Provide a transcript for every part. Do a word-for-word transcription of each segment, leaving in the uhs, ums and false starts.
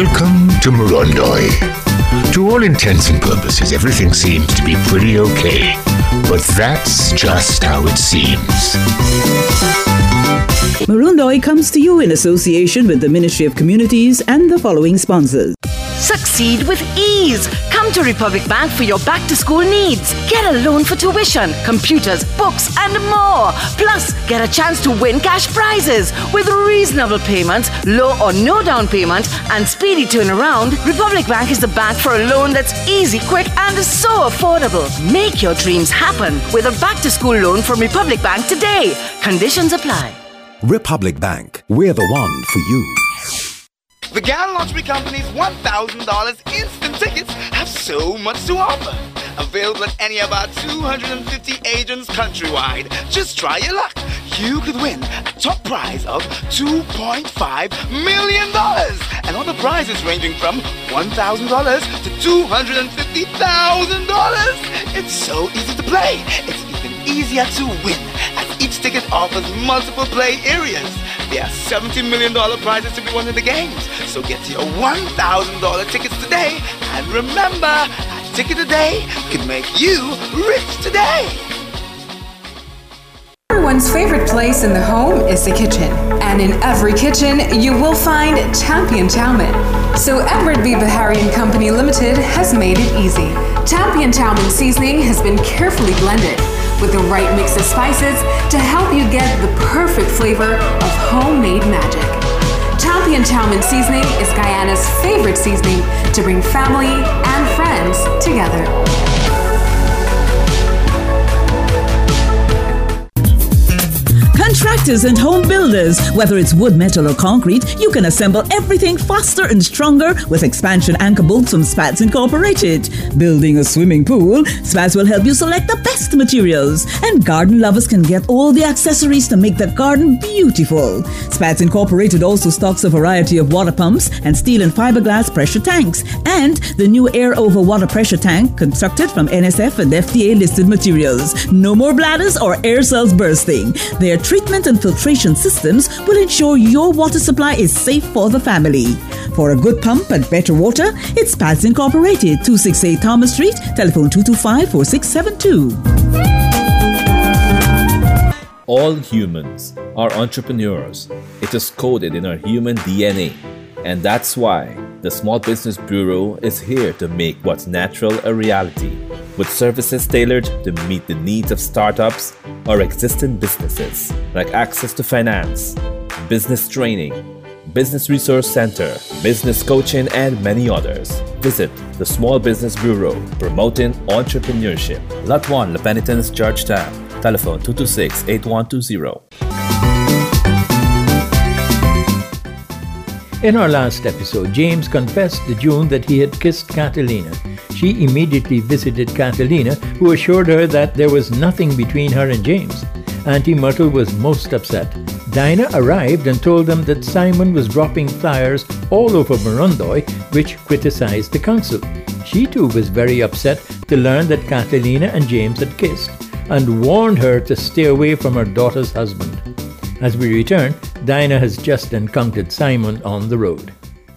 Welcome to Morondoi. To all intents and purposes, everything seems to be pretty okay. But that's just how it seems. Morondoi comes to you in association with the Ministry of Communities and the following sponsors. Succeed with ease. Come to Republic Bank for your back-to-school needs. Get a loan for tuition, computers, books, and more. Plus, get a chance to win cash prizes. With reasonable payments, low or no down payment, and speedy turnaround, Republic Bank is the bank for a loan that's easy, quick, and so affordable. Make your dreams happen with a back-to-school loan from Republic Bank today. Conditions apply. Republic Bank, we're the one for you. The Gal Lottery Company's one thousand dollars instant tickets have so much to offer. Available at any of our two hundred fifty agents countrywide. Just try your luck. You could win a top prize of two point five million dollars. And other prizes ranging from one thousand dollars to two hundred fifty thousand dollars. It's so easy to play. It's even easier to win, as each ticket offers multiple play areas. There are seventy million dollars prizes to be won in the games. So get your one thousand dollars tickets today. And remember, a ticket a day can make you rich today. Everyone's favorite place in the home is the kitchen. And in every kitchen, you will find Champion Chowmin. So Edward B. Bahari and Company Limited has made it easy. Champion Chowmin seasoning has been carefully blended with the right mix of spices to help you get the perfect flavor of homemade magic. Champion Chowmin seasoning is Guyana's favorite seasoning to bring family and friends together. Contractors and home builders, whether it's wood, metal, or concrete, you can assemble everything faster and stronger with expansion anchor bolts from Spats Incorporated. Building a swimming pool, Spats will help you select the best materials. And garden lovers can get all the accessories to make the garden beautiful. Spats Incorporated also stocks a variety of water pumps and steel and fiberglass pressure tanks. And the new air over water pressure tank constructed from N S F and F D A listed materials. No more bladders or air cells bursting. Their treatment and filtration systems will ensure your water supply is safe for the family. For a good pump and better water, it's Spats Incorporated, two sixty-eight Thomas Street, telephone two two five, four six seven two. All humans are entrepreneurs. It is coded in our human D N A. And that's why the Small Business Bureau is here to make what's natural a reality, with services tailored to meet the needs of startups or existing businesses, like access to finance, business training, business resource center, business coaching, and many others. Visit the Small Business Bureau, promoting entrepreneurship. Lot one, La Penitence, Georgetown. Telephone two two six, eight one two zero. In our last episode, James confessed to June that he had kissed Catalina. She immediately visited Catalina, who assured her that there was nothing between her and James. Auntie Myrtle was most upset. Dinah arrived and told them that Simon was dropping flyers all over Morondoi, which criticized the council. She too was very upset to learn that Catalina and James had kissed, and warned her to stay away from her daughter's husband. As we return, Dinah has just encountered Simon on the road.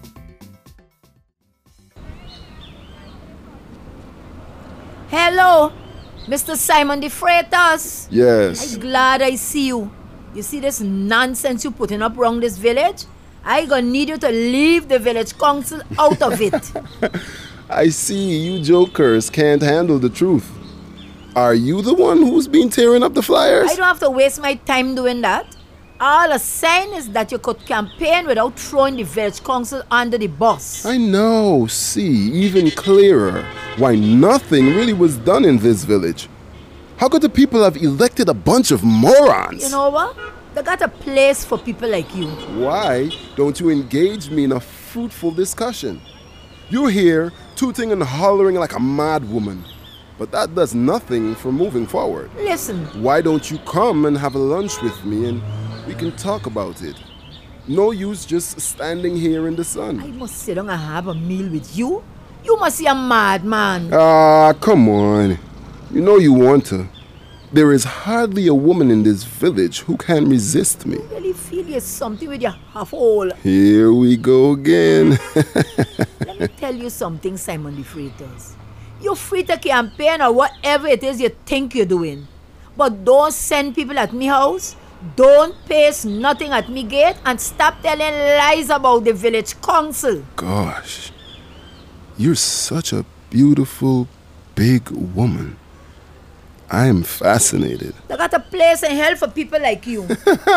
Hello, Mister Simon de Freitas. Yes. I'm glad I see you. You see this nonsense you putting up around this village? I gonna need you to leave the village council out of it. I see you jokers can't handle the truth. Are you the one who's been tearing up the flyers? I don't have to waste my time doing that. All I'm saying is that you could campaign without throwing the village council under the bus. I know. See, even clearer. Why nothing really was done in this village. How could the people have elected a bunch of morons? You know what? They got a place for people like you. Why don't you engage me in a fruitful discussion? You're here tooting and hollering like a mad woman. But that does nothing for moving forward. Listen. Why don't you come and have a lunch with me and we can talk about it? No use just standing here in the sun. I must sit down and have a meal with you? You must be a madman. Ah, come on. You know you want to. There is hardly a woman in this village who can resist me. I really feel there's something with your half hole. Here we go again. Let me tell you something, Simon the Freitas. You're free to campaign or whatever it is you think you're doing. But don't send people at me house. Don't paste nothing at me gate and stop telling lies about the village council. Gosh, you're such a beautiful, big woman. I am fascinated. They got a place in hell for people like you.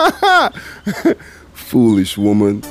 Foolish woman.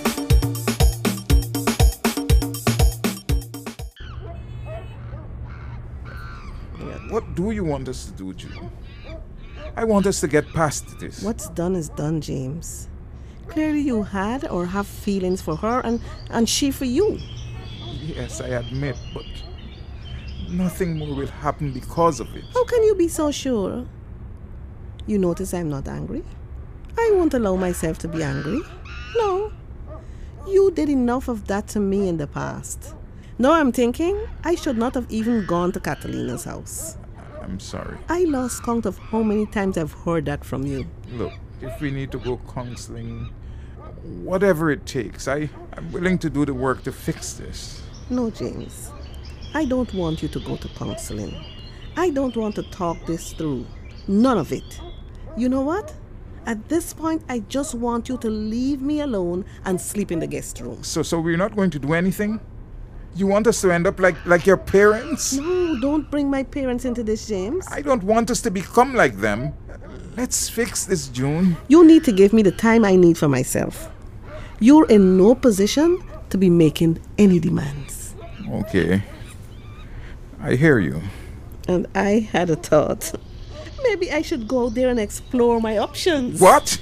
What do you want us to do, June? I want us to get past this. What's done is done, James. Clearly you had or have feelings for her and, and she for you. Yes, I admit, but nothing more will happen because of it. How can you be so sure? You notice I'm not angry? I won't allow myself to be angry. No. You did enough of that to me in the past. Now I'm thinking I should not have even gone to Catalina's house. I'm sorry. I lost count of how many times I've heard that from you. Look, if we need to go counseling, whatever it takes, I, I'm willing to do the work to fix this. No, James. I don't want you to go to counseling. I don't want to talk this through. None of it. You know what? At this point, I just want you to leave me alone and sleep in the guest room. So, so we're not going to do anything? You want us to end up like, like your parents? No, don't bring my parents into this, James. I don't want us to become like them. Let's fix this, June. You need to give me the time I need for myself. You're in no position to be making any demands. Okay. I hear you. And I had a thought. Maybe I should go there and explore my options. What?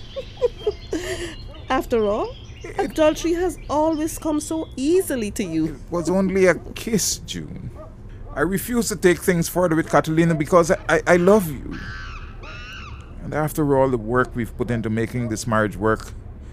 After all, adultery has always come so easily to you. It was only a kiss, June. I refuse to take things further with Catalina because I, I, I love you. And after all the work we've put into making this marriage work,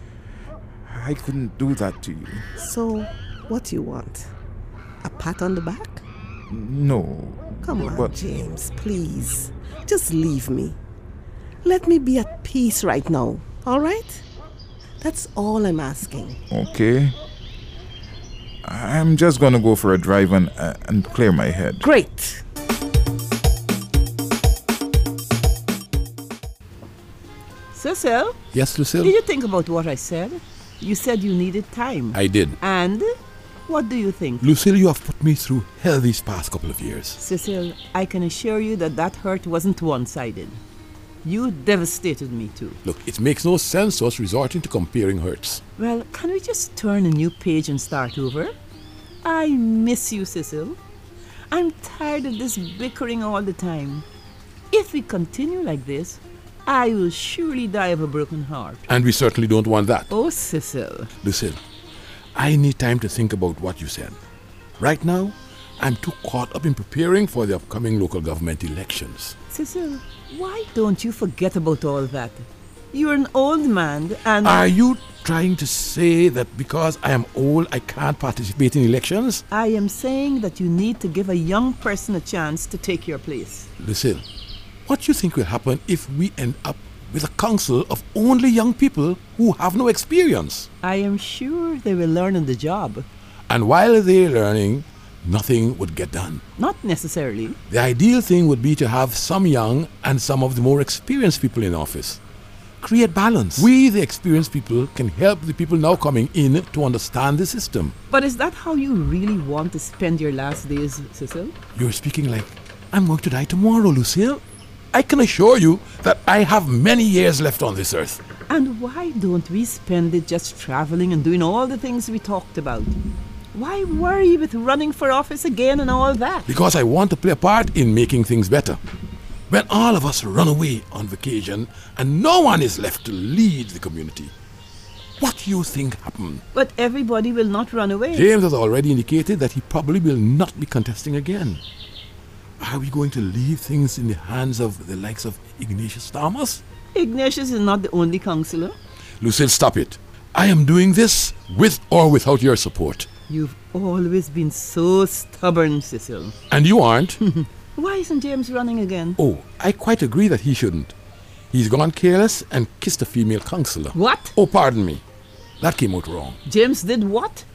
I couldn't do that to you. So, what do you want? A pat on the back? No. Come on, but James, please. Just leave me. Let me be at peace right now, all right? That's all I'm asking. Okay. I'm just gonna go for a drive and, uh, and clear my head. Great. Cecil? Yes, Lucille? Did you think about what I said? You said you needed time. I did. And what do you think? Lucille, you have put me through hell these past couple of years. Cecil, I can assure you that that hurt wasn't one-sided. You devastated me too. Look, it makes no sense to us resorting to comparing hurts. Well, can we just turn a new page and start over? I miss you, Cecil. I'm tired of this bickering all the time. If we continue like this, I will surely die of a broken heart. And we certainly don't want that. Oh, Cecil. Lucille, I need time to think about what you said. Right now, I'm too caught up in preparing for the upcoming local government elections. Cecil, why don't you forget about all that? You're an old man and... Are you trying to say that because I am old, I can't participate in elections? I am saying that you need to give a young person a chance to take your place. Lucille, what do you think will happen if we end up with a council of only young people who have no experience? I am sure they will learn on the job. And while they're learning, nothing would get done. Not necessarily. The ideal thing would be to have some young and some of the more experienced people in office. Create balance. We, the experienced people, can help the people now coming in to understand the system. But is that how you really want to spend your last days, Cecil? You're speaking like I'm going to die tomorrow, Lucille. I can assure you that I have many years left on this earth. And why don't we spend it just traveling and doing all the things we talked about? Why worry with running for office again and all that? Because I want to play a part in making things better. When all of us run away on vacation and no one is left to lead the community, what do you think happened? But everybody will not run away. James has already indicated that he probably will not be contesting again. Are we going to leave things in the hands of the likes of Ignatius Thomas? Ignatius is not the only councillor. Lucille, stop it. I am doing this with or without your support. You've always been so stubborn, Cecil. And you aren't. Why isn't James running again? Oh, I quite agree that he shouldn't. He's gone careless and kissed a female councillor. What? Oh, pardon me. That came out wrong. James did what?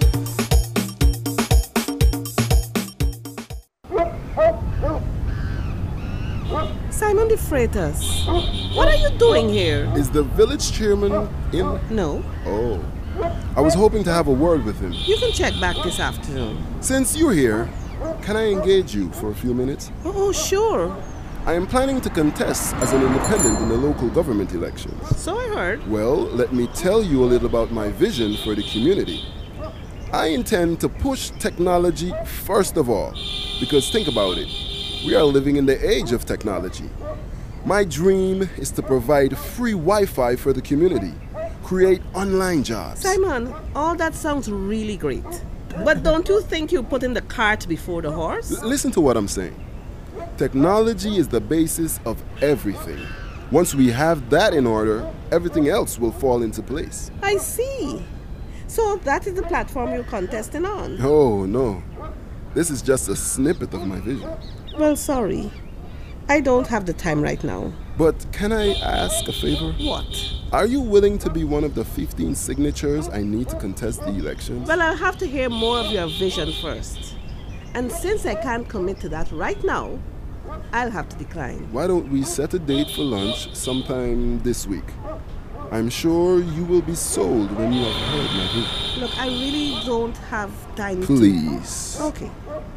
Simon de Freitas, what are you doing here? Is the village chairman in? No. Oh. I was hoping to have a word with him. You can check back this afternoon. Since you're here, can I engage you for a few minutes? Oh, sure. I am planning to contest as an independent in the local government elections. So I heard. Well, let me tell you a little about my vision for the community. I intend to push technology first of all, because think about it. We are living in the age of technology. My dream is to provide free Wi-Fi for the community, create online jobs. Simon, all that sounds really great. But don't you think you're putting the cart before the horse? L- listen to what I'm saying. Technology is the basis of everything. Once we have that in order, everything else will fall into place. I see. So that is the platform you're contesting on? Oh, no. This is just a snippet of my vision. Well, sorry. I don't have the time right now. But can I ask a favor? What? Are you willing to be one of the fifteen signatures I need to contest the elections? Well, I'll have to hear more of your vision first. And since I can't commit to that right now, I'll have to decline. Why don't we set a date for lunch sometime this week? I'm sure you will be sold when you have heard my vision. Look, I really don't have time. Please. To... Okay.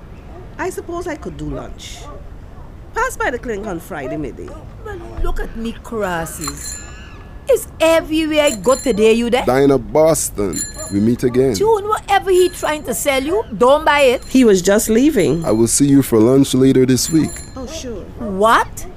I suppose I could do lunch. Pass by the clinic on Friday midday. Well, look at me crosses. It's everywhere I go today, you there? Dinah Boston. We meet again. June, whatever he trying to sell you, don't buy it. He was just leaving. I will see you for lunch later this week. Oh, sure. What?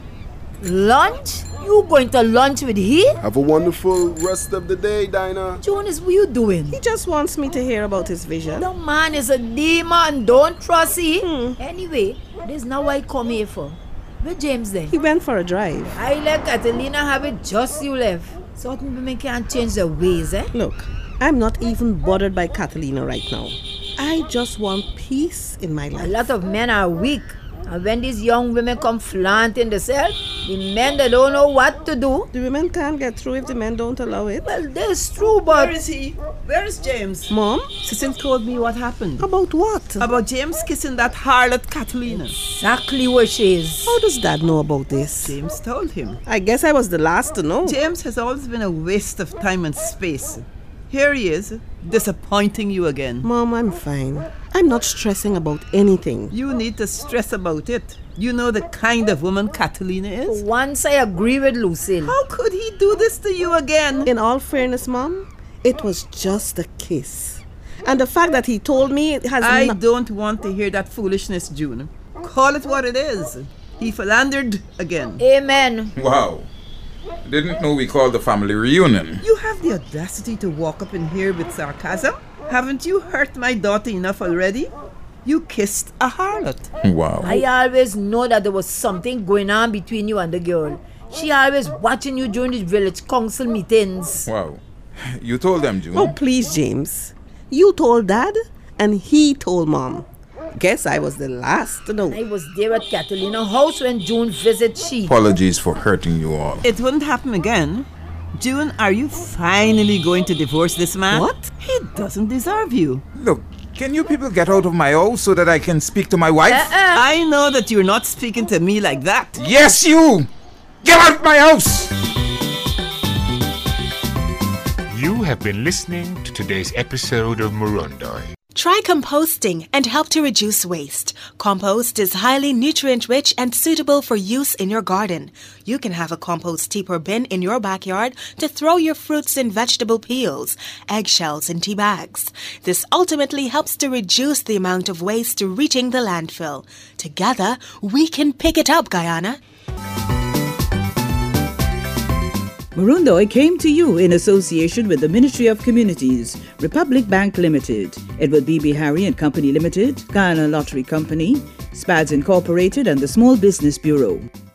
Lunch? You going to lunch with he? Have a wonderful rest of the day, Dinah. Jonas, what you doing? He just wants me to hear about his vision. The man is a demon. Don't trust him. Hmm. Anyway, this is not what I come here for. Where James then? He went for a drive. I let Catalina have it just you left. Certain women can't change their ways, eh? Look, I'm not even bothered by Catalina right now. I just want peace in my life. A lot of men are weak. And when these young women come flaunting themselves, the men they don't know what to do. The women can't get through if the men don't allow it. Well, that's true, but... Where is he? Where is James? Mom? Cecil told me what happened. About what? About James kissing that harlot Catalina. Exactly where she is. How does Dad know about this? James told him. I guess I was the last to know. James has always been a waste of time and space. Here he is, disappointing you again. Mom, I'm fine. I'm not stressing about anything. You need to stress about it. You know the kind of woman Catalina is. Once I agree with Lucille. How could he do this to you again? In all fairness, Mom, it was just a kiss. And the fact that he told me it has... I no- don't want to hear that foolishness, June. Call it what it is. He philandered again. Amen. Wow. Didn't know we called the family reunion. You have the audacity to walk up in here with sarcasm? Haven't you hurt my daughter enough already? You kissed a harlot. Wow. I always know that there was something going on between you and the girl. She always watching you during the village council meetings. Wow. You told them, June. Oh, please, James. You told Dad, and he told Mom. Guess I was the last to know. I was there at Catalina's house when June visited she. Apologies for hurting you all. It wouldn't happen again. June, are you finally going to divorce this man? What? He doesn't deserve you. Look, can you people get out of my house so that I can speak to my wife? Uh-uh. I know that you're not speaking to me like that. Yes, you! Get out of my house! You have been listening to today's episode of Murundoi. Try composting and help to reduce waste. Compost is highly nutrient-rich and suitable for use in your garden. You can have a compost heap or bin in your backyard to throw your fruits and vegetable peels, eggshells, and tea bags. This ultimately helps to reduce the amount of waste reaching the landfill. Together, we can pick it up, Guyana. Murundoi came to you in association with the Ministry of Communities, Republic Bank Limited, Edward B. Behary and Company Limited, Guyana Lottery Company, Spads Incorporated, and the Small Business Bureau.